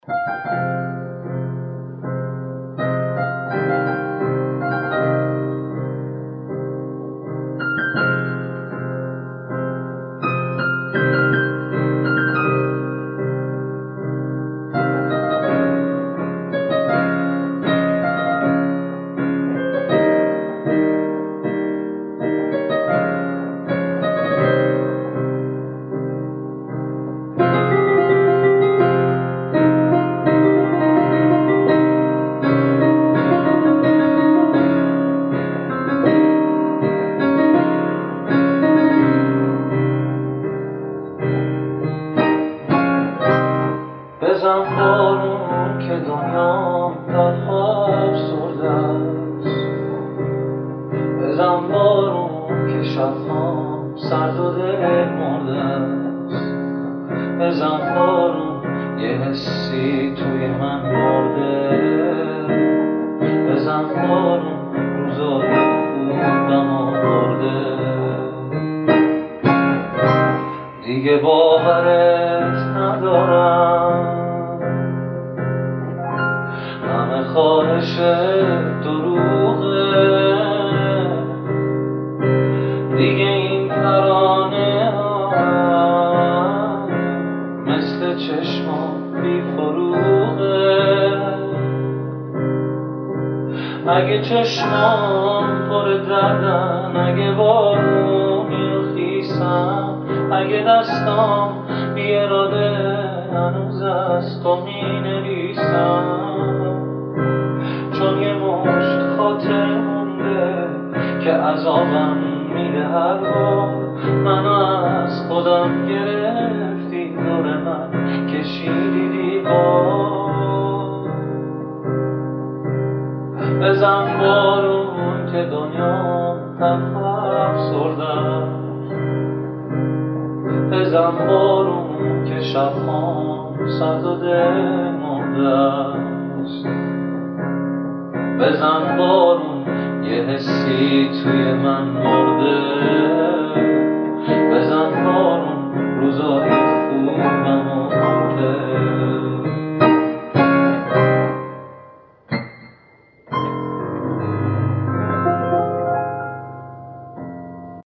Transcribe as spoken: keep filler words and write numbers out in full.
بزن بارون که دنیا در خواب سرده است، بزن بارون که شب‌هام سرد و دل مرده است، بزن بارون یه حسی توی من مرده، بزن بارون روزای خوبم آورده، دیگه باورت ندارم، همه خواهش دروغه، دیگه این ترانه ها مثل چشمام بی فروغه، اگه چشمام پر دردن، اگه بارونی و خیسم، اگه دستام بی اراده هنوز از تو می نویسم، چون یه مشت خاطر مونده که عذابم میده هر بار منو از خودم گرفتی، دور من کشیدی دیوار. بزن بارون که دنیا در خواب سرده، بزن بارون که شب‌هام سرد و دل مرده است، بزن بارون یه حسی توی من مرده، بزن بارون